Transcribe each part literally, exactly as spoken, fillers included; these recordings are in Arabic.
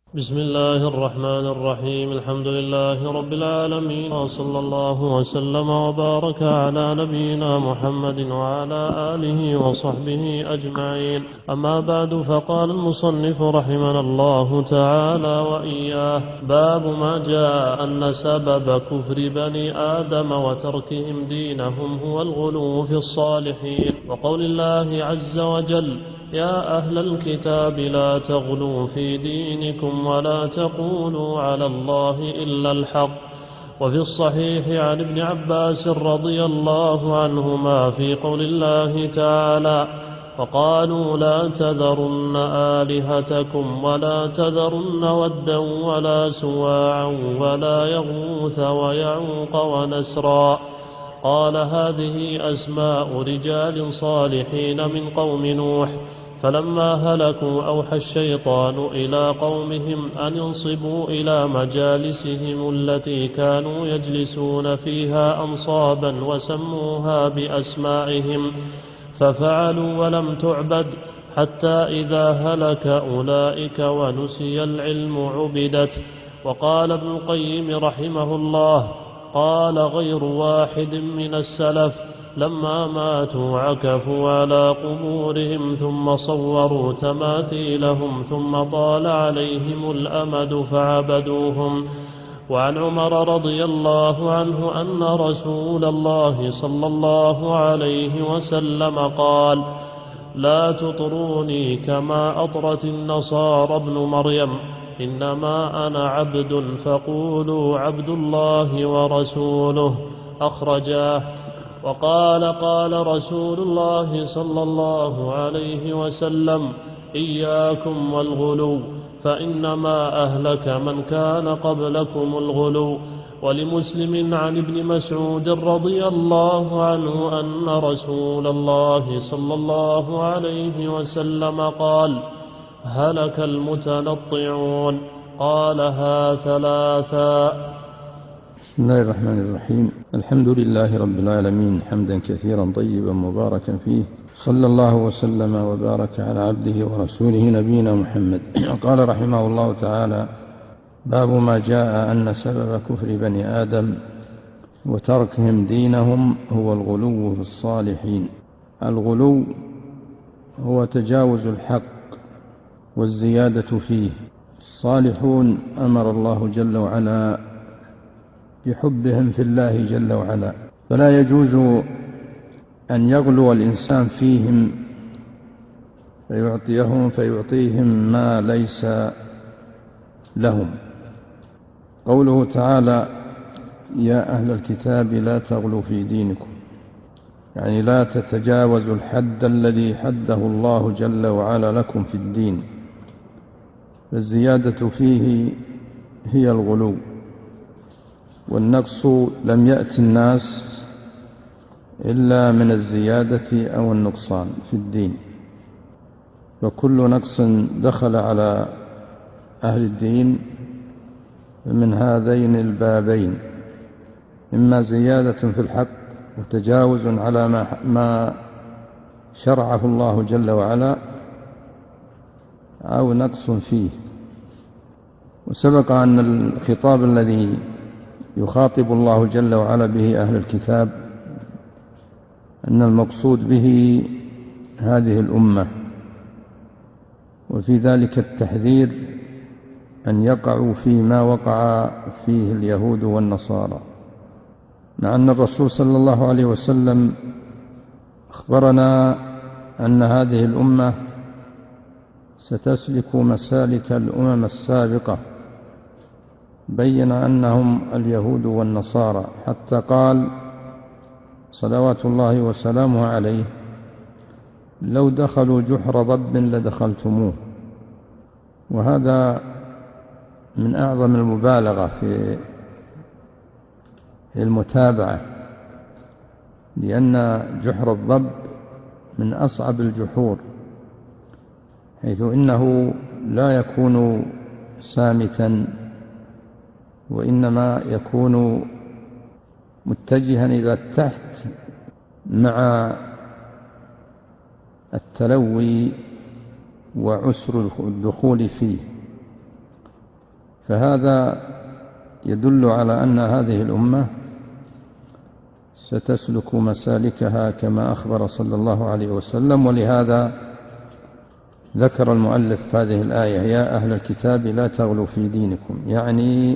بسم الله الرحمن الرحيم. الحمد لله رب العالمين، وصلى الله وسلم وبارك على نبينا محمد وعلى آله وصحبه أجمعين. أما بعد، فقال المصنف رحمنا الله تعالى وإياه: باب ما جاء أن سبب كفر بني آدم وتركهم دينهم هو الغلو في الصالحين، وقول الله عز وجل: يا أهل الكتاب لا تغلوا في دينكم ولا تقولوا على الله إلا الحق. وفي الصحيح عن ابن عباس رضي الله عنهما في قول الله تعالى: وقالوا لا تذرن آلهتكم ولا تذرن ودا ولا سواعا ولا يغوث ويعوق ونسرا. قال: هذه أسماء رجال صالحين من قوم نوح، فلما هلكوا أوحى الشيطان إلى قومهم أن ينصبوا إلى مجالسهم التي كانوا يجلسون فيها أنصابا وسموها بأسمائهم، ففعلوا ولم تعبد، حتى إذا هلك أولئك ونسي العلم عبدت. وقال ابن القيم رحمه الله: قال غير واحد من السلف: لما ماتوا عكفوا على قبورهم ثم صوروا تماثيلهم ثم طال عليهم الأمد فعبدوهم. وعن عمر رضي الله عنه أن رسول الله صلى الله عليه وسلم قال: لا تطروني كما أطرت النصارى ابن مريم، إنما أنا عبد فقولوا عبد الله ورسوله. أخرجاه. وقال: قال رسول الله صلى الله عليه وسلم: إياكم والغلو، فإنما أهلك من كان قبلكم الغلو. ولمسلم عن ابن مسعود رضي الله عنه أن رسول الله صلى الله عليه وسلم قال: هلك المتنطعون. قالها ثلاثا. بسم الله الرحمن الرحيم. الحمد لله رب العالمين، حمدا كثيرا طيبا مباركا فيه، صلى الله وسلم وبارك على عبده ورسوله نبينا محمد. قال رحمه الله تعالى: باب ما جاء أن سبب كفر بني آدم وتركهم دينهم هو الغلو في الصالحين. الغلو هو تجاوز الحق والزيادة فيه. الصالحون أمر الله جل وعلا بحبهم في الله جل وعلا، فلا يجوز أن يغلو الإنسان فيهم فيعطيهم فيعطيهم ما ليس لهم. قوله تعالى: يا أهل الكتاب لا تغلوا في دينكم، يعني لا تتجاوزوا الحد الذي حده الله جل وعلا لكم في الدين، فالزيادة فيه هي الغلو، والنقص لم يأتي الناس إلا من الزيادة أو النقصان في الدين، وكل نقص دخل على أهل الدين من هذين البابين: إما زيادة في الحق وتجاوز على ما شرعه الله جل وعلا، أو نقص فيه. وسبق أن الخطاب الذي يخاطب الله جل وعلا به أهل الكتاب أن المقصود به هذه الأمة، وفي ذلك التحذير أن يقعوا فيما وقع فيه اليهود والنصارى، مع أن الرسول صلى الله عليه وسلم أخبرنا أن هذه الأمة ستسلك مسالك الأمم السابقة، بين أنهم اليهود والنصارى، حتى قال صلوات الله وسلامه عليه: لو دخلوا جحر ضب لدخلتموه. وهذا من أعظم المبالغة في المتابعة، لأن جحر الضب من أصعب الجحور، حيث إنه لا يكون سامتا، وإنما يكون متجها إلى التحت مع التلوي وعسر الدخول فيه. فهذا يدل على أن هذه الأمة ستسلك مسالكها كما أخبر صلى الله عليه وسلم. ولهذا ذكر المؤلف هذه الآية: يا أهل الكتاب لا تغلوا في دينكم، يعني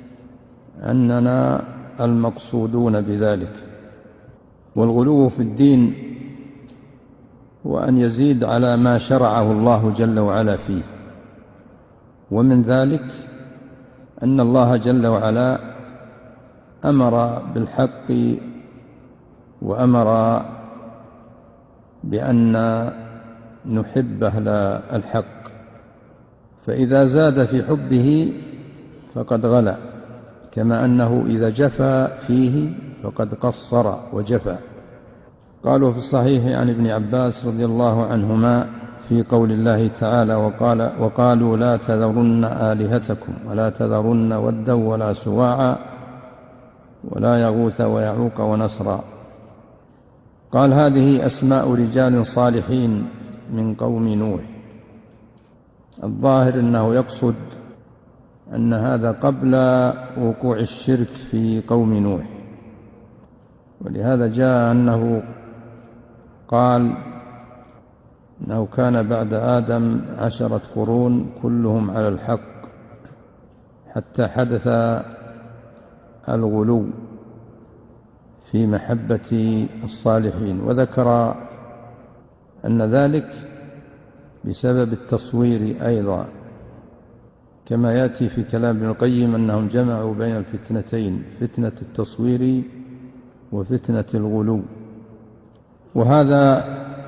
أننا المقصودون بذلك. والغلو في الدين هو أن يزيد على ما شرعه الله جل وعلا فيه، ومن ذلك أن الله جل وعلا أمر بالحق وأمر بأن نحب أهل الحق، فإذا زاد في حبه فقد غلا، كما أنه إذا جفا فيه فقد قصر وجفا. قالوا في الصحيح عن ابن عباس رضي الله عنهما في قول الله تعالى: وقال وقالوا لا تذرن آلهتكم ولا تذرن ودا ولا سواعا ولا يغوث ويعوق ونسرا. قال: هذه أسماء رجال صالحين من قوم نوح. الظاهر أنه يقصد أن هذا قبل وقوع الشرك في قوم نوح، ولهذا جاء أنه قال أنه كان بعد آدم عشرة قرون كلهم على الحق حتى حدث الغلو في محبة الصالحين. وذكر أن ذلك بسبب التصوير أيضا، كما يأتي في كلام ابن القيم أنهم جمعوا بين الفتنتين: فتنة التصوير وفتنة الغلو. وهذا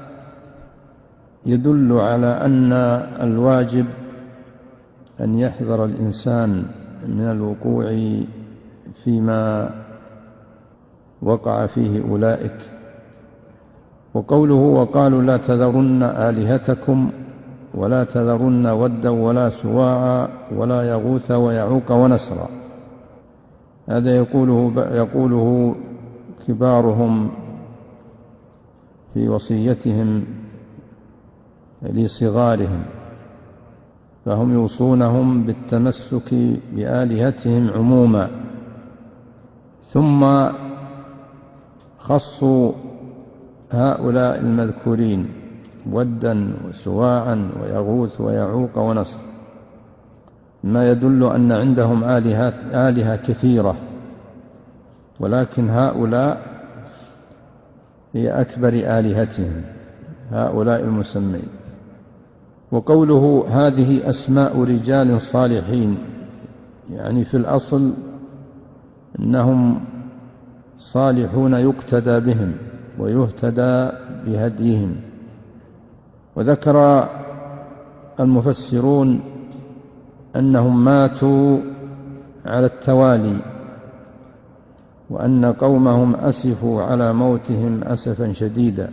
يدل على أن الواجب أن يحذر الإنسان من الوقوع فيما وقع فيه أولئك. وقوله: وقالوا لا تذرن آلهتكم ولا تذرن ودا ولا سواعا ولا يغوث ويعوق ونسرا، هذا يقوله, يقوله كبارهم في وصيتهم لصغارهم، فهم يوصونهم بالتمسك بآلهتهم عموما، ثم خصوا هؤلاء المذكورين ودا وسواعا ويغوث ويعوق ونسر، ما يدل أن عندهم آلهة, آلهة كثيرة، ولكن هؤلاء هي أكبر آلهتهم، هؤلاء المسمين. وقوله: هذه أسماء رجال صالحين، يعني في الأصل أنهم صالحون يقتدى بهم ويهتدى بهديهم. وذكر المفسرون أنهم ماتوا على التوالي، وأن قومهم أسفوا على موتهم أسفا شديدا،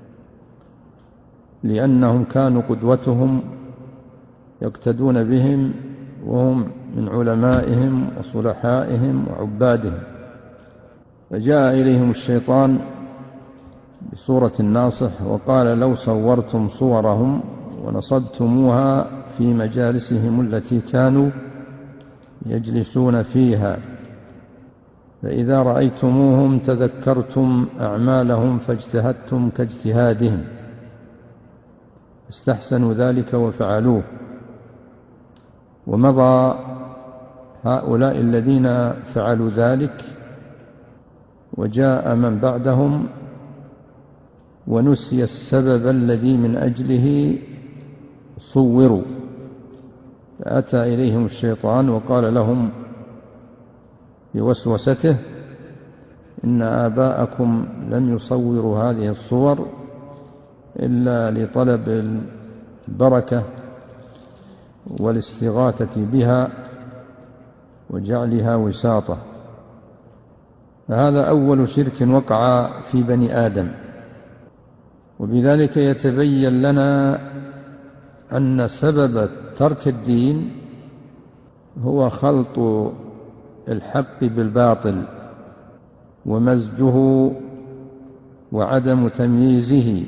لأنهم كانوا قدوتهم يقتدون بهم، وهم من علمائهم وصلحائهم وعبادهم. فجاء إليهم الشيطان بصورة الناصح وقال: لو صورتم صورهم ونصبتموها في مجالسهم التي كانوا يجلسون فيها، فإذا رأيتموهم تذكرتم أعمالهم فاجتهدتم كاجتهادهم، استحسنوا ذلك وفعلوه. ومضى هؤلاء الذين فعلوا ذلك، وجاء من بعدهم ونسي السبب الذي من أجله صوروا، فأتى إليهم الشيطان وقال لهم بوسوسته: إن آباءكم لم يصوروا هذه الصور إلا لطلب البركة والاستغاثة بها وجعلها وساطة. فهذا أول شرك وقع في بني آدم. وبذلك يتبين لنا أن سبب ترك الدين هو خلط الحق بالباطل ومزجه وعدم تمييزه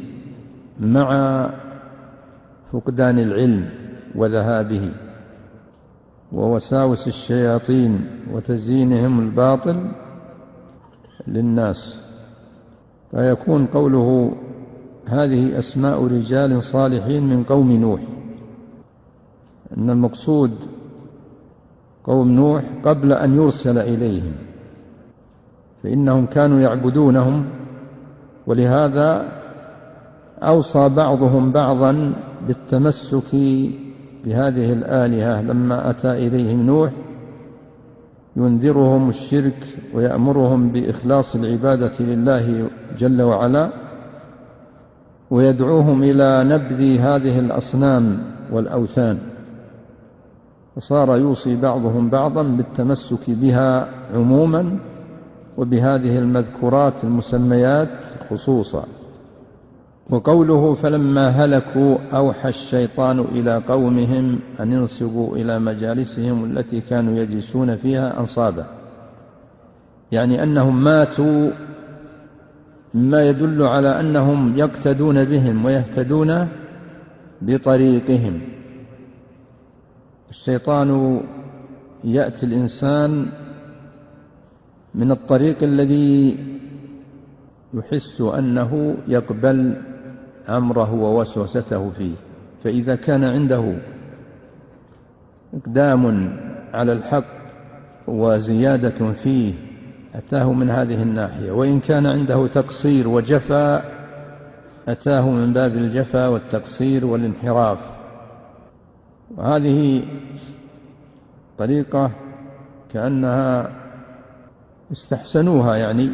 مع فقدان العلم وذهابه. ووساوس الشياطين وتزيينهم الباطل للناس. فيكون قوله هذه أسماء رجال صالحين من قوم نوح، أن المقصود قوم نوح قبل أن يرسل إليهم، فإنهم كانوا يعبدونهم، ولهذا أوصى بعضهم بعضا بالتمسك بهذه الآلهة لما أتى إليهم نوح ينذرهم الشرك ويأمرهم بإخلاص العبادة لله جل وعلا، ويدعوهم إلى نبذ هذه الأصنام والأوثان. فصار يوصي بعضهم بعضا بالتمسك بها عموما وبهذه المذكورات المسميات خصوصا. وقوله فلما هلكوا أوحى الشيطان إلى قومهم أن ينصبوا إلى مجالسهم التي كانوا يجلسون فيها أنصابا، يعني أنهم ماتوا، مما يدل على أنهم يقتدون بهم ويهتدون بطريقهم. الشيطان يأتي الإنسان من الطريق الذي يحس أنه يقبل أمره ووسوسته فيه، فإذا كان عنده إقدام على الحق وزيادة فيه أتاه من هذه الناحية، وإن كان عنده تقصير وجفا أتاه من باب الجفا والتقصير والانحراف. وهذه طريقة كأنها استحسنوها يعني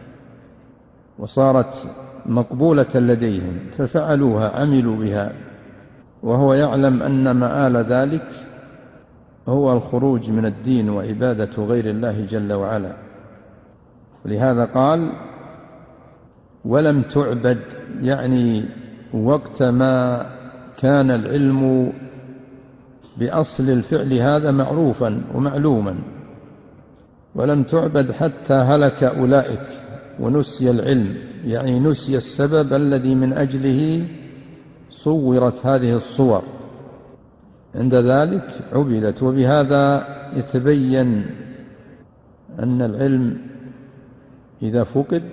وصارت مقبولة لديهم ففعلوها، عملوا بها، وهو يعلم أن مآل ذلك هو الخروج من الدين وعبادة غير الله جل وعلا. ولهذا قال ولم تعبد، يعني وقت ما كان العلم بأصل الفعل هذا معروفا ومعلوما، ولم تعبد حتى هلك أولئك ونسي العلم، يعني نسي السبب الذي من أجله صورت هذه الصور، عند ذلك عبدت. وبهذا يتبين أن العلم إذا فقد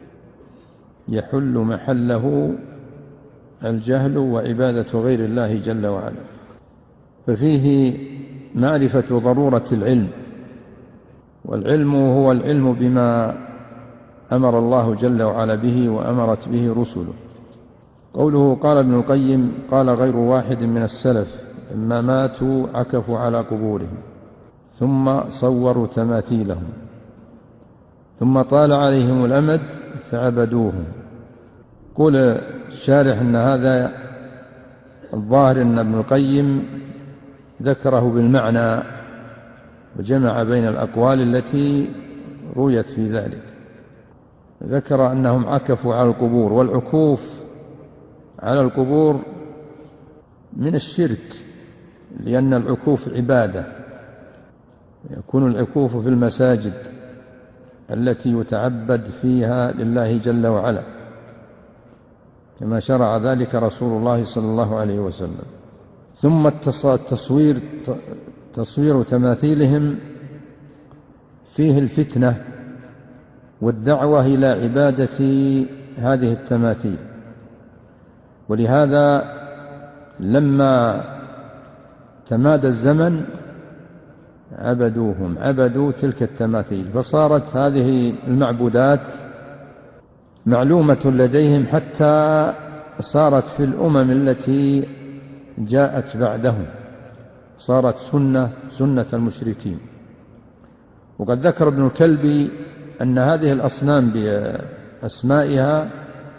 يحل محله الجهل وعبادة غير الله جل وعلا. ففيه معرفة ضرورة العلم، والعلم هو العلم بما أمر الله جل وعلا به وأمرت به رسله. قوله قال ابن القيم قال غير واحد من السلف لما ماتوا عكفوا على قبورهم ثم صوروا تماثيلهم ثم طال عليهم الأمد فعبدوهم. قول الشارح أن هذا الظاهر أن ابن القيم ذكره بالمعنى وجمع بين الأقوال التي رويت في ذلك. ذكر أنهم عكفوا على القبور، والعكوف على القبور من الشرك، لأن العكوف عبادة، يكون العكوف في المساجد التي يتعبد فيها لله جل وعلا كما شرع ذلك رسول الله صلى الله عليه وسلم. ثم التصوير تصوير تماثيلهم فيه الفتنة والدعوة إلى عبادة هذه التماثيل، ولهذا لما تمادى الزمن عبدوهم، عبدوا تلك التماثيل، فصارت هذه المعبودات معلومة لديهم حتى صارت في الأمم التي جاءت بعدهم، صارت سنة سنة المشركين. وقد ذكر ابن الكلبي أن هذه الأصنام بأسمائها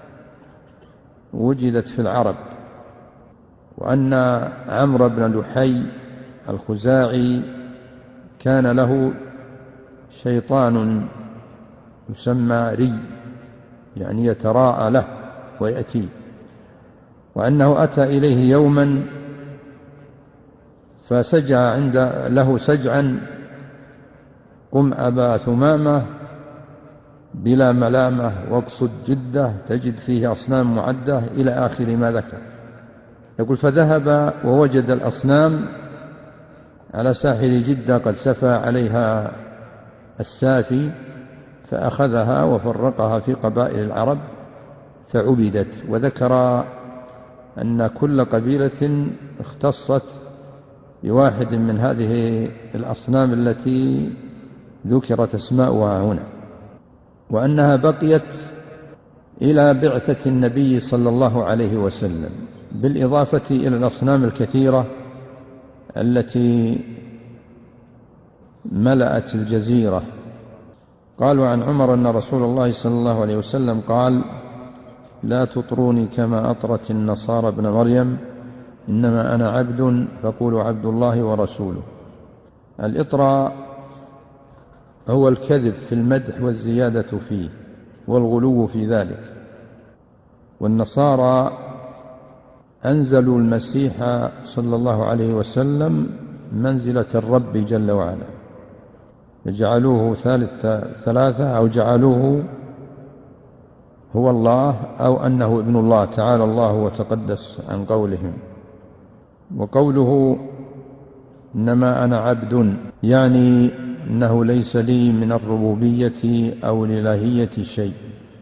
وجدت في العرب، وأن عمرو بن لحي الخزاعي كان له شيطان يسمى ري، يعني يتراءى له ويأتيه، وأنه أتى إليه يوما فسجع عند له سجعا قم أبا ثمامة بلا ملامة واقصد جدة تجد فيه أصنام معدة إلى آخر ما ذكر. يقول فذهب ووجد الأصنام على ساحل جدة قد سفى عليها السافي، فأخذها وفرقها في قبائل العرب فعبدت. وذكر أن كل قبيلة اختصت بواحد من هذه الأصنام التي ذكرت أسماؤها هنا، وأنها بقيت إلى بعثة النبي صلى الله عليه وسلم، بالإضافة إلى الأصنام الكثيرة التي ملأت الجزيرة. قالوا عن عمر أن رسول الله صلى الله عليه وسلم قال: لا تطروني كما أطرت النصارى ابن مريم، إنما أنا عبد فقولوا عبد الله ورسوله. الإطراء هو الكذب في المدح والزيادة فيه والغلو في ذلك. والنصارى أنزلوا المسيح صلى الله عليه وسلم منزلة الرب جل وعلا، جعلوه ثالث ثلاثة، أو جعلوه هو الله، أو أنه ابن الله تعالى الله وتقدس عن قولهم. وقوله إنما أنا عبد يعني أنه ليس لي من الربوبية أو الإلهية شيء،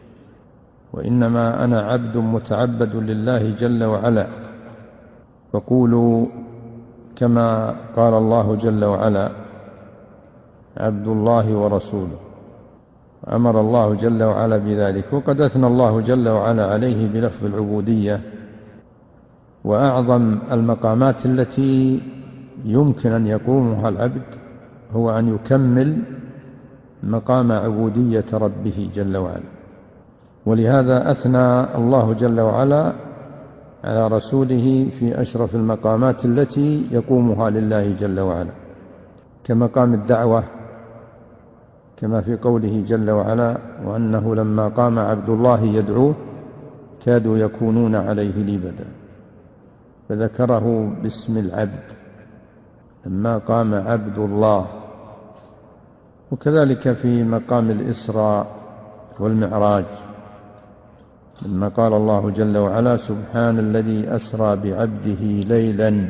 وإنما أنا عبد متعبد لله جل وعلا. فقولوا كما قال الله جل وعلا: عبد الله ورسوله. أمر الله جل وعلا بذلك، وقد أثنى الله جل وعلا عليه بلفظ العبودية. وأعظم المقامات التي يمكن أن يقومها العبد هو أن يكمل مقام عبودية ربه جل وعلا. ولهذا أثنى الله جل وعلا على رسوله في أشرف المقامات التي يقومها لله جل وعلا، كمقام الدعوة، كما في قوله جل وعلا: وأنه لما قام عبد الله يدعوه كادوا يكونون عليه لبدا. فذكره باسم العبد لما قام عبد الله. وكذلك في مقام الإسراء والمعراج لما قال الله جل وعلا: سبحان الذي أسرى بعبده ليلا،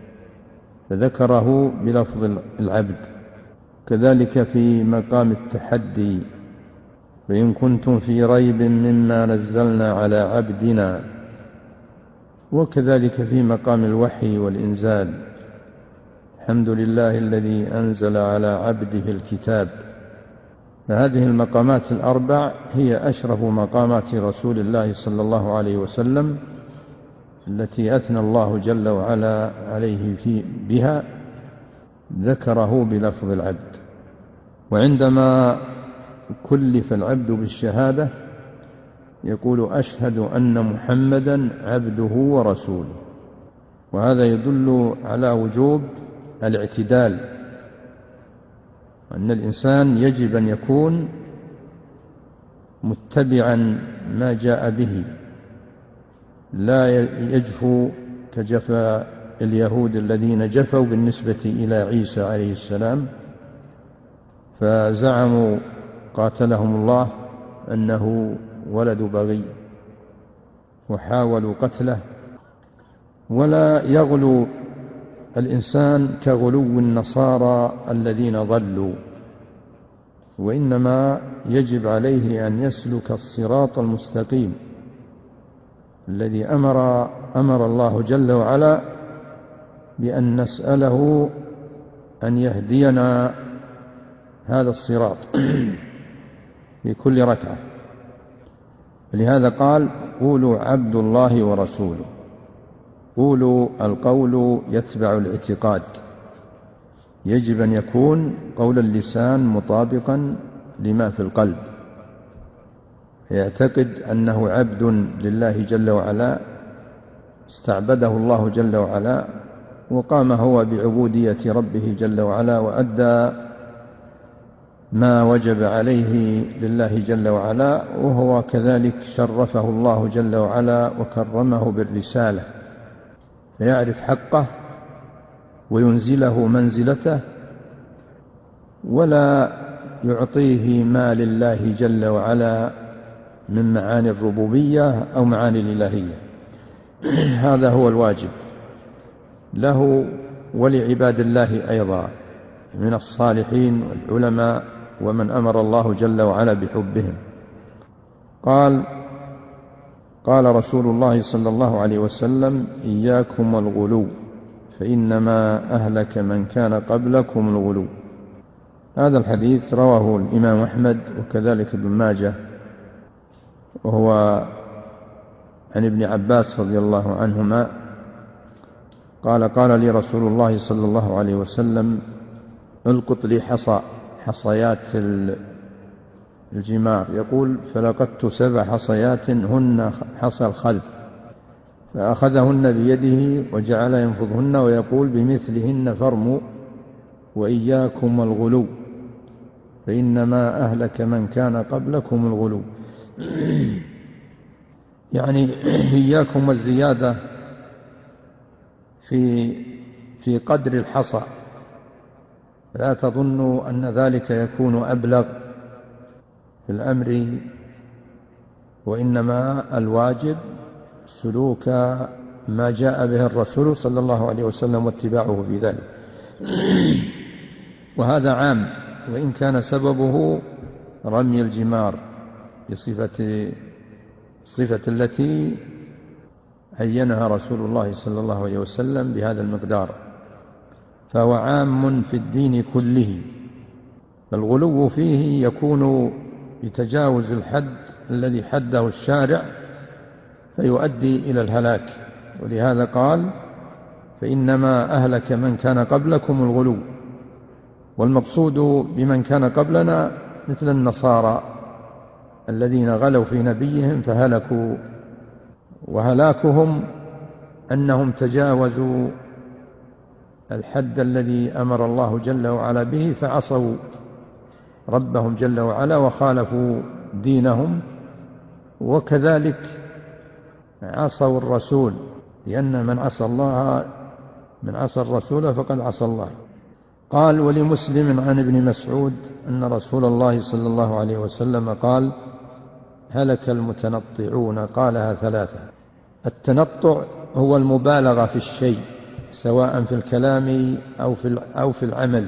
فذكره بلفظ العبد. كذلك في مقام التحدي: فإن كنتم في ريب مما نزلنا على عبدنا. وكذلك في مقام الوحي والإنزال: الحمد لله الذي أنزل على عبده الكتاب. فهذه المقامات الأربع هي أشرف مقامات رسول الله صلى الله عليه وسلم، التي أثنى الله جل وعلا عليه في بها، ذكره بلفظ العبد. وعندما كلف العبد بالشهادة يقول: أشهد أن محمدا عبده ورسوله. وهذا يدل على وجوب الاعتدال، أن الإنسان يجب أن يكون متبعا ما جاء به، لا يجفو كجفا اليهود الذين جفوا بالنسبة إلى عيسى عليه السلام، فزعموا قاتلهم الله أنه ولد بغي وحاولوا قتله. ولا يغلو الإنسان كغلو النصارى الذين ضلوا، وإنما يجب عليه أن يسلك الصراط المستقيم الذي أمر, أمر الله جل وعلا بأن نسأله أن يهدينا هذا الصراط في كل ركعة. لهذا قال: قولوا عبد الله ورسوله. قولوا القول يتبع الاعتقاد، يجب أن يكون قول اللسان مطابقا لما في القلب، يعتقد أنه عبد لله جل وعلا، استعبده الله جل وعلا، وقام هو بعبودية ربه جل وعلا، وأدى ما وجب عليه لله جل وعلا. وهو كذلك شرفه الله جل وعلا وكرمه بالرسالة، فيعرف حقه وينزله منزلته، ولا يعطيه ما لله جل وعلا من معاني الربوبية أو معاني الإلهية. هذا هو الواجب له ولعباد الله أيضا من الصالحين والعلماء ومن أمر الله جل وعلا بحبهم. قال قال رسول الله صلى الله عليه وسلم: إياكم والغلو فإنما أهلك من كان قبلكم الغلو. هذا الحديث رواه الإمام أحمد وكذلك ابن ماجه، وهو عن ابن عباس رضي الله عنهما قال: قال لي رسول الله صلى الله عليه وسلم: القط لي حصى حصيات الجمار. يقول: فلقدت سبع حصيات هن حصى الخلف، فأخذهن بيده وجعل ينفضهن ويقول: بمثلهن فارموا وإياكم والغلو فإنما أهلك من كان قبلكم الغلو. يعني إياكم والزيادة في في قدر الحصى، لا تظنوا أن ذلك يكون أبلغ في الأمر، وإنما الواجب سلوك ما جاء به الرسول صلى الله عليه وسلم واتباعه في ذلك. وهذا عام، وإن كان سببه رمي الجمار بصفة الصفة التي عينها رسول الله صلى الله عليه وسلم بهذا المقدار، فهو عام في الدين كله. فالغلو فيه يكون بتجاوز الحد الذي حده الشارع فيؤدي إلى الهلاك، ولهذا قال: فإنما أهلك من كان قبلكم الغلو. والمقصود بمن كان قبلنا مثل النصارى الذين غلوا في نبيهم فهلكوا، وهلاكهم أنهم تجاوزوا الحد الذي أمر الله جل وعلا به، فعصوا ربهم جل وعلا وخالفوا دينهم، وكذلك عصوا الرسول، لأن من عصى الله من عصى الرسول فقد عصى الله. قال: ولمسلم عن ابن مسعود أن رسول الله صلى الله عليه وسلم قال: هلك المتنطعون. قالها ثلاثة. التنطع هو المبالغة في الشيء، سواء في الكلام أو في أو في العمل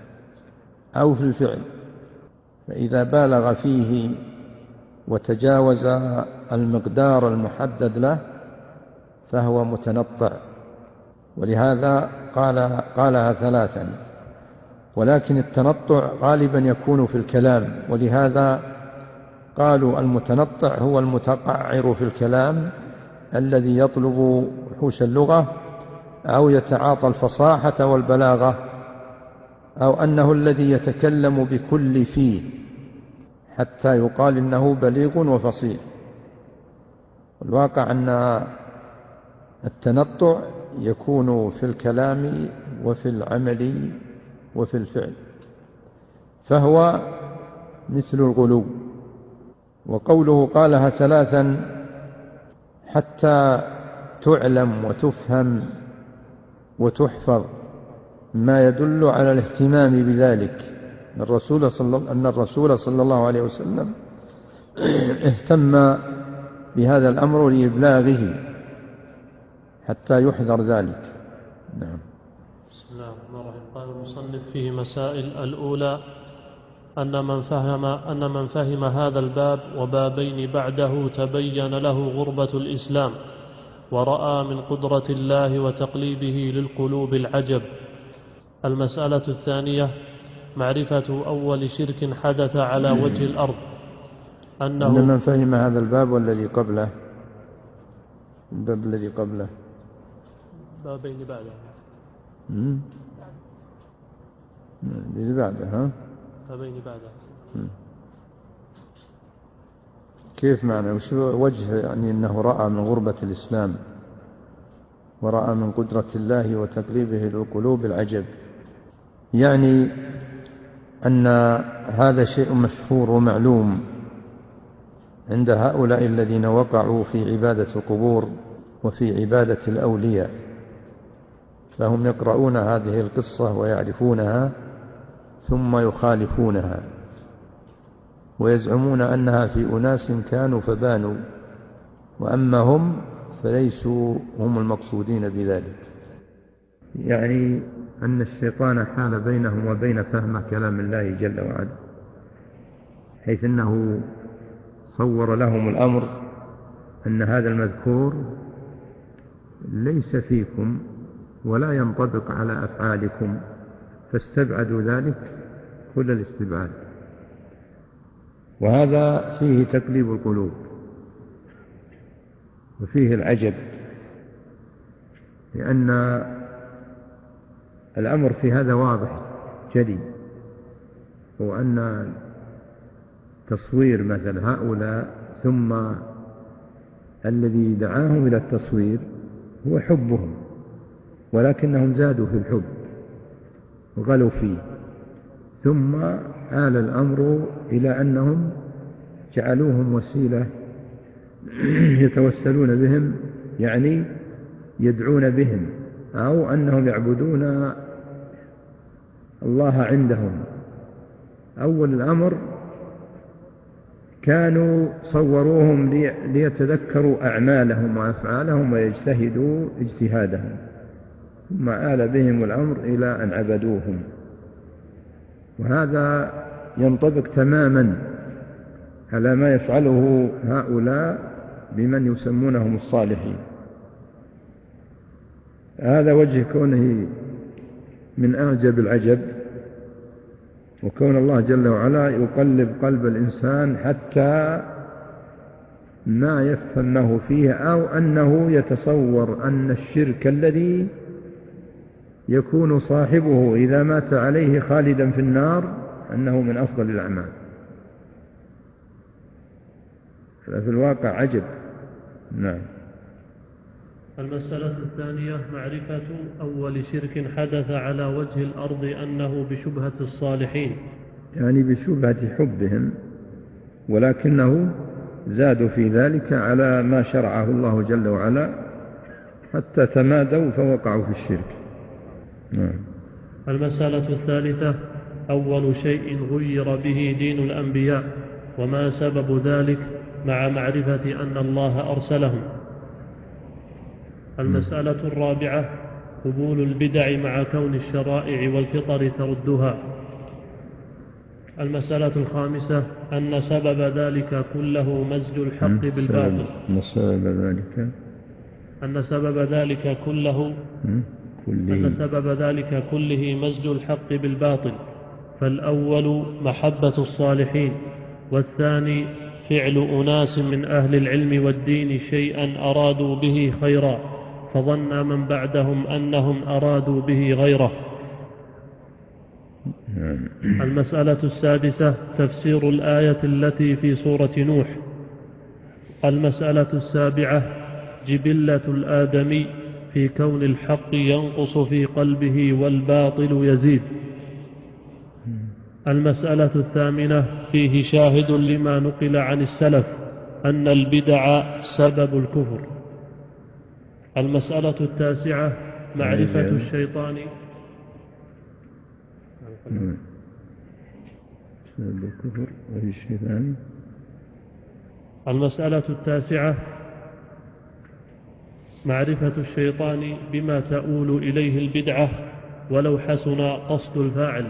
أو في الفعل، فإذا بالغ فيه وتجاوز المقدار المحدد له فهو متنطع، ولهذا قال قالها ثلاثا. ولكن التنطع غالبا يكون في الكلام، ولهذا قالوا المتنطع هو المتقعر في الكلام الذي يطلب وحوش اللغة أو يتعاطى الفصاحة والبلاغة، أو أنه الذي يتكلم بكل فيه حتى يقال إنه بليغ وفصيح. والواقع أن التنطع يكون في الكلام وفي العمل وفي الفعل، فهو مثل الغلو. وقوله قالها ثلاثا حتى تعلم وتفهم وتحفظ ما يدل على الاهتمام بذلك. الرسول صلى أن الرسول صلى الله عليه وسلم اهتم بهذا الأمر لإبلاغه حتى يحذر ذلك. نعم. بسم الله الرحمن الرحيم. قال المصنف فيه مسائل. الأولى أن من فهم أن من فهم هذا الباب وبابين بعده تبين له غربة الإسلام، ورأى من قدرة الله وتقليبه للقلوب العجب. المسألة الثانية معرفة أول شرك حدث على وجه الأرض، أنه أن من فهم هذا الباب والذي قبله، الباب الذي قبله بابين بعده امم الذي بعده ها بابين بعده مم. كيف معنى وش وجه يعني أنه رأى من غربة الإسلام ورأى من قدرة الله وتقريبه للقلوب العجب؟ يعني أن هذا شيء مشهور ومعلوم عند هؤلاء الذين وقعوا في عبادة القبور وفي عبادة الأولياء، فهم يقرؤون هذه القصة ويعرفونها ثم يخالفونها ويزعمون أنها في أناس كانوا فبانوا، وأما هم فليسوا هم المقصودين بذلك. يعني أن الشيطان حال بينهم وبين فهم كلام الله جل وعلا، حيث أنه صور لهم الأمر أن هذا المذكور ليس فيكم ولا ينطبق على أفعالكم، فاستبعدوا ذلك كل الاستبعاد. وهذا فيه تقليب القلوب وفيه العجب، لأن الأمر في هذا واضح جلي، هو أن تصوير مثل هؤلاء ثم الذي دعاهم إلى التصوير هو حبهم، ولكنهم زادوا في الحب وغلوا فيه، ثم آل الأمر إلى أنهم جعلوهم وسيلة يتوسلون بهم، يعني يدعون بهم، أو أنهم يعبدون الله عندهم. أول الأمر كانوا صوروهم ليتذكروا أعمالهم وأفعالهم ويجتهدوا اجتهادهم، ثم آل بهم الأمر إلى أن عبدوهم. وهذا ينطبق تماما على ما يفعله هؤلاء بمن يسمونهم الصالحين. هذا وجه كونه من أعجب العجب، وكون الله جل وعلا يقلب قلب الإنسان حتى ما يفهمه فيه، أو أنه يتصور أن الشرك الذي يكون صاحبه إذا مات عليه خالدا في النار أنه من أفضل الأعمال. ففي الواقع عجب. نعم. المسألة الثانية معرفة أول شرك حدث على وجه الأرض أنه بشبهة الصالحين، يعني بشبهة حبهم، ولكنه زادوا في ذلك على ما شرعه الله جل وعلا حتى تمادوا فوقعوا في الشرك. نعم. المسألة الثالثة أول شيء غير به دين الأنبياء وما سبب ذلك مع معرفة أن الله أرسلهم. المسألة الرابعة قبول البدع مع كون الشرائع والفطر تردها. المسألة الخامسة أن سبب ذلك كله مزج الحق بالباطل. أن سبب ذلك أن سبب ذلك كله أن سبب ذلك كله مزج الحق بالباطل، فالأول محبة الصالحين، والثاني فعل أناس من أهل العلم والدين شيئا أرادوا به خيرا فظن من بعدهم أنهم أرادوا به غيره. المسألة السادسة تفسير الآية التي في سورة نوح. المسألة السابعة جبلة الآدمي في كون الحق ينقص في قلبه والباطل يزيد. المسألة الثامنة فيه شاهد لما نقل عن السلف أن البدع سبب الكفر. المسألة التاسعة معرفة الشيطان سبب الكفر والشيطان. المسألة التاسعة معرفة الشيطان بما تؤول إليه البدعة ولو حسن قصد الفاعل.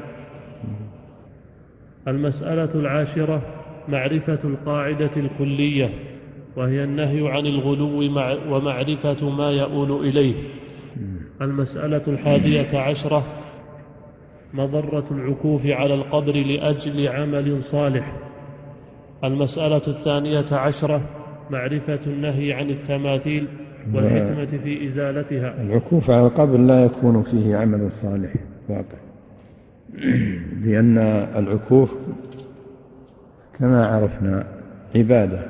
المسألة العاشرة معرفة القاعدة الكلية وهي النهي عن الغلو ومعرفة ما يؤول إليه. المسألة الحادية عشرة مضرة العكوف على القبر لأجل عمل صالح. المسألة الثانية عشرة معرفة النهي عن التماثيل والحكمة في إزالتها. العكوف على القبر لا يكون فيه عمل صالح واقع، لأن العكوف كما عرفنا عبادة،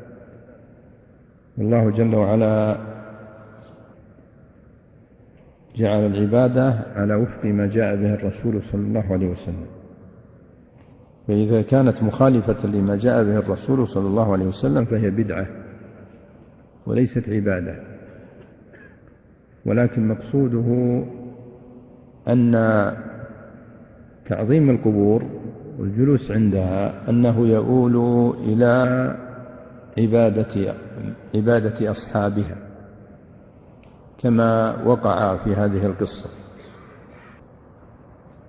والله جل وعلا جعل العبادة على وفق ما جاء به الرسول صلى الله عليه وسلم، فإذا كانت مخالفة لما جاء به الرسول صلى الله عليه وسلم فهي بدعة وليست عبادة. ولكن مقصوده أن تعظيم القبور والجلوس عندها أنه يؤول إلى عبادة, عبادة أصحابها كما وقع في هذه القصة.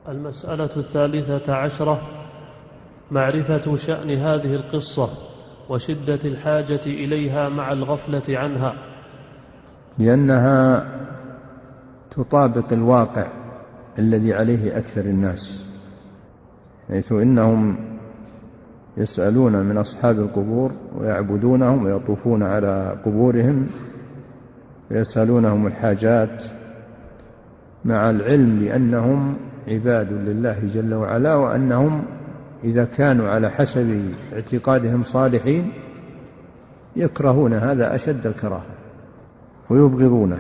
المسألة الثالثة عشرة: معرفة شأن هذه القصة وشدة الحاجة إليها مع الغفلة عنها، لأنها تطابق الواقع الذي عليه أكثر الناس، حيث إنهم يسألون من أصحاب القبور ويعبدونهم ويطوفون على قبورهم ويسألونهم الحاجات، مع العلم بأنهم عباد لله جل وعلا، وأنهم إذا كانوا على حسب اعتقادهم صالحين يكرهون هذا أشد الكراهة ويبغضونه.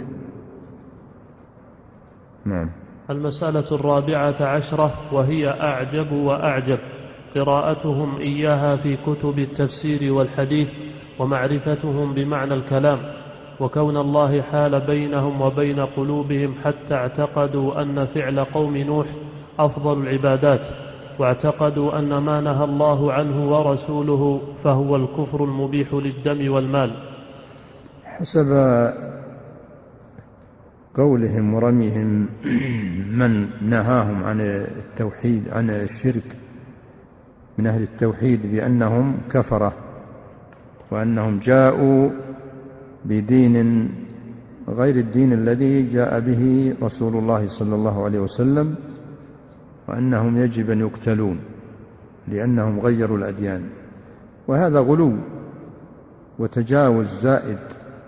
نعم. المسألة الرابعة عشرة وهي أعجب وأعجب: قراءتهم إياها في كتب التفسير والحديث ومعرفتهم بمعنى الكلام، وكون الله حال بينهم وبين قلوبهم حتى اعتقدوا أن فعل قوم نوح أفضل العبادات، واعتقدوا أن ما نهى الله عنه ورسوله فهو الكفر المبيح للدم والمال. حسب قولهم ورميهم من نهاهم عن التوحيد عن الشرك من أهل التوحيد بأنهم كفرة، وأنهم جاءوا بدين غير الدين الذي جاء به رسول الله صلى الله عليه وسلم، وأنهم يجب أن يقتلون لأنهم غيروا الأديان. وهذا غلو وتجاوز زائد،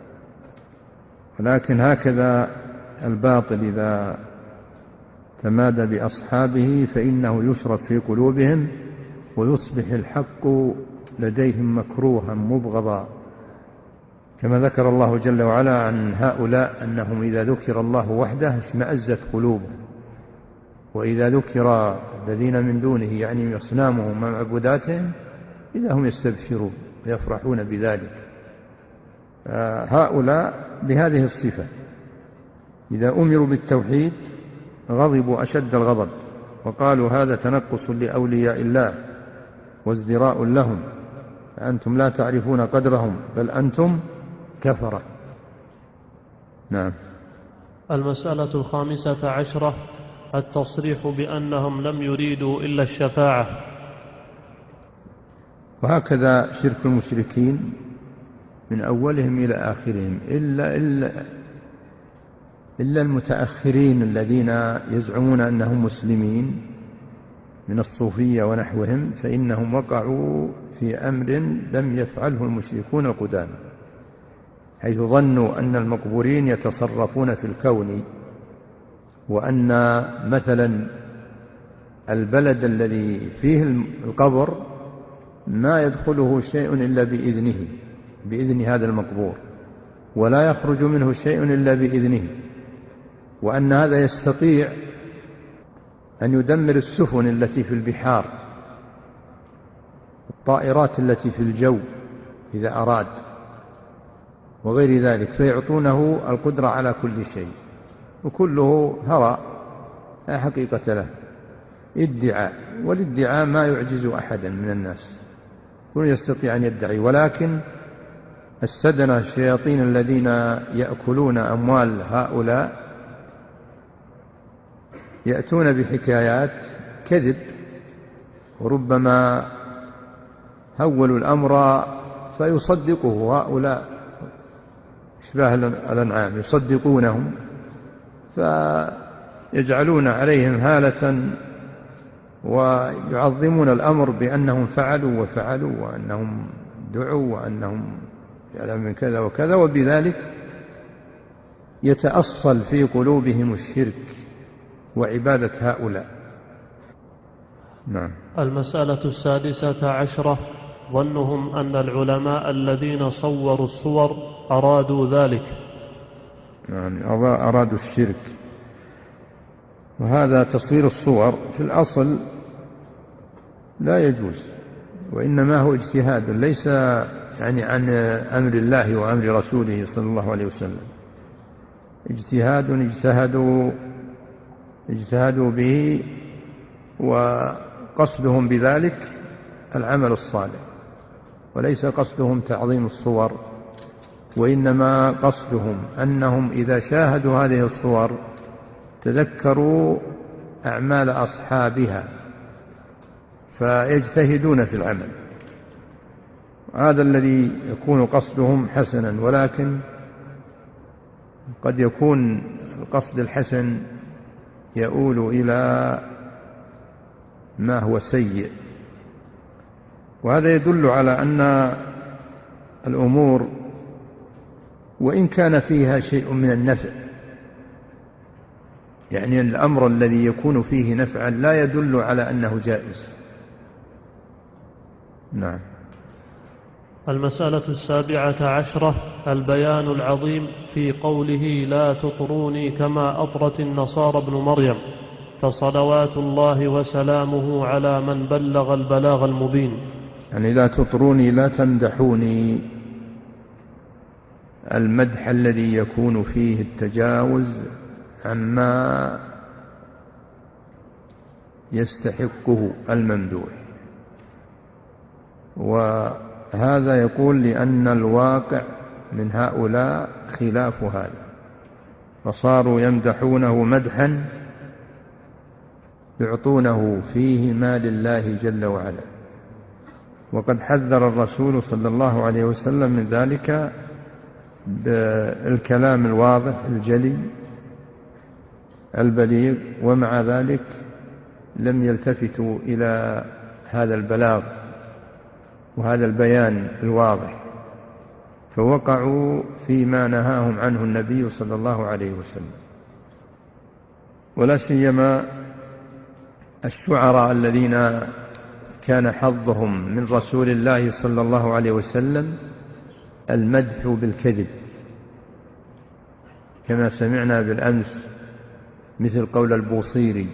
ولكن هكذا الباطل إذا تمادى بأصحابه فإنه يشرب في قلوبهم ويصبح الحق لديهم مكروها مبغضا، كما ذكر الله جل وعلا عن هؤلاء أنهم إذا ذكر الله وحده اشمأزت قلوبهم، وإذا ذكر الذين من دونه يعني أصنامهم ومعبوداتهم إذا هم يستبشرون ويفرحون بذلك. هؤلاء بهذه الصفة إذا أمروا بالتوحيد غضبوا أشد الغضب، وقالوا هذا تنقص لأولياء الله وازدراء لهم، أنتم لا تعرفون قدرهم بل أنتم كفرة. نعم. المسألة الخامسة عشرة: التصريح بأنهم لم يريدوا إلا الشفاعة. وهكذا شرك المشركين من أولهم إلى آخرهم، إلا, إلا, إلا المتأخرين الذين يزعمون أنهم مسلمين من الصوفية ونحوهم، فإنهم وقعوا في أمر لم يفعله المشركون القدامى، حيث ظنوا أن المقبورين يتصرفون في الكون، وأن مثلا البلد الذي فيه القبر ما يدخله شيء إلا بإذنه بإذن هذا المقبور، ولا يخرج منه شيء إلا بإذنه، وأن هذا يستطيع أن يدمر السفن التي في البحار، الطائرات التي في الجو إذا أراد، وغير ذلك، فيعطونه القدرة على كل شيء، وكله هراء لا حقيقة له، ادعاء، والادعاء ما يعجز أحدا من الناس، كل يستطيع أن يدعي. ولكن السدنة الشياطين الذين يأكلون أموال هؤلاء يأتون بحكايات كذب، وربما هولوا الأمر فيصدقه هؤلاء أشباه الأنعام، يصدقونهم فيجعلون عليهم هالة ويعظمون الأمر بأنهم فعلوا وفعلوا وأنهم دعوا وأنهم يعلم من كذا وكذا، وبذلك يتأصل في قلوبهم الشرك وعبادة هؤلاء. نعم. المسألة السادسة عشرة: ظنهم أن العلماء الذين صوروا الصور أرادوا ذلك، يعني أرادوا الشرك. وهذا تصوير الصور في الأصل لا يجوز، وإنما هو اجتهاد ليس يعني عن أمر الله وأمر رسوله صلى الله عليه وسلم، اجتهاد اجتهدوا اجتهدوا به، وقصدهم بذلك العمل الصالح، وليس قصدهم تعظيم الصور، وإنما قصدهم أنهم إذا شاهدوا هذه الصور تذكروا أعمال أصحابها فيجتهدون في العمل. هذا الذي يكون قصدهم حسنا، ولكن قد يكون القصد الحسن يؤول إلى ما هو سيء، وهذا يدل على أن الأمور وإن كان فيها شيء من النفع، يعني الأمر الذي يكون فيه نفعا لا يدل على أنه جائز. نعم. المسألة السابعة عشرة البيان العظيم في قوله لا تطروني كما أطرت النصارى ابن مريم، فصلوات الله وسلامه على من بلغ البلاغ المبين. يعني لا تطروني، لا تمدحوني، المدح الذي يكون فيه التجاوز عما يستحقه الممدوح. وهذا يقول لأن الواقع من هؤلاء خلاف هذا، فصاروا يمدحونه مدحا يعطونه فيه ما لله جل وعلا. وقد حذر الرسول صلى الله عليه وسلم من ذلك بالكلام الواضح الجلي البليغ، ومع ذلك لم يلتفتوا إلى هذا البلاغ وهذا البيان الواضح، فوقعوا فيما نهاهم عنه النبي صلى الله عليه وسلم. ولا سيما الشعراء الذين كان حظهم من رسول الله صلى الله عليه وسلم المدح بالكذب، كما سمعنا بالأمس مثل قول البوصيري: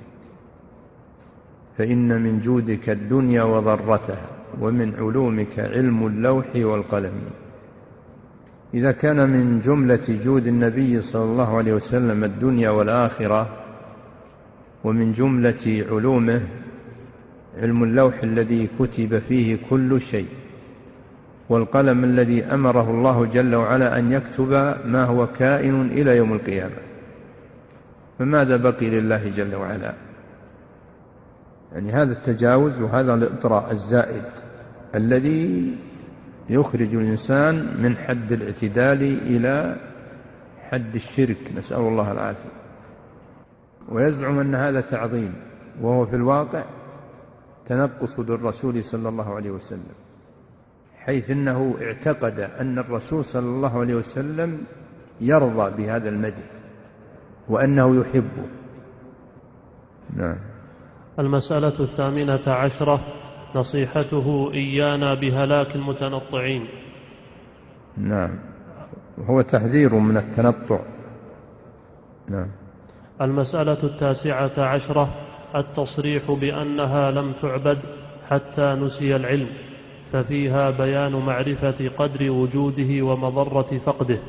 فإن من جودك الدنيا وضرتها ومن علومك علم اللوح والقلم. إذا كان من جملة جود النبي صلى الله عليه وسلم الدنيا والآخرة، ومن جملة علومه علم اللوح الذي كتب فيه كل شيء، والقلم الذي أمره الله جل وعلا أن يكتب ما هو كائن إلى يوم القيامة، فماذا بقي لله جل وعلا؟ يعني هذا التجاوز وهذا الإطراء الزائد الذي يخرج الإنسان من حد الاعتدال إلى حد الشرك، نسأل الله العافية. ويزعم أن هذا تعظيم، وهو في الواقع تنقص للرسول صلى الله عليه وسلم، حيث أنه اعتقد أن الرسول صلى الله عليه وسلم يرضى بهذا المدح وأنه يحبه. نعم. المسألة الثامنة عشرة نصيحته إيانا بهلاك المتنطعين. نعم، وهو تحذير من التنطع. نعم. المسألة التاسعة عشرة التصريح بأنها لم تعبد حتى نسي العلم، ففيها بيان معرفة قدر وجوده ومضرة فقده.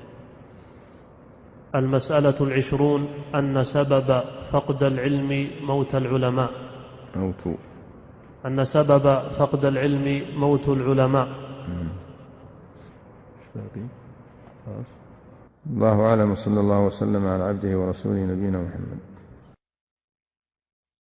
المسألة العشرون أن سبب فقد العلم موت العلماء. موت. أن سبب فقد العلم موت العلماء. الله أعلم، صلى الله وسلم على عبده ورسوله نبينا محمد.